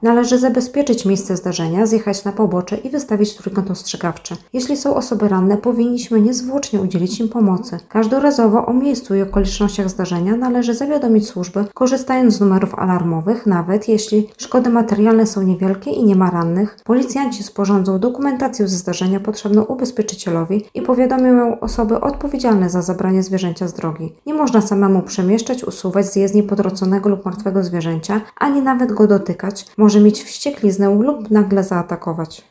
Należy zabezpieczyć miejsce zdarzenia, zjechać na pobocze i wystawić trójkąt ostrzegawczy. Jeśli są osoby ranne, powinniśmy niezwłocznie udzielić im pomocy. Każdorazowo o miejscu i okolicznościach zdarzenia należy zawiadomić służby, korzystając z numerów alarmowych, nawet jeśli szkody materialne są niewielkie i nie ma rannych. Policjanci sporządzą dokumentację ze zdarzenia potrzebną ubezpieczycielowi i powiadomią ją osoby odpowiedzialne za zabranie zwierzęcia z drogi. Nie można samemu przemieszczać, usuwać z jezdni potrąconego lub martwego zwierzęcia, ani nawet go dotykać. Może mieć wściekliznę lub nagle zaatakować.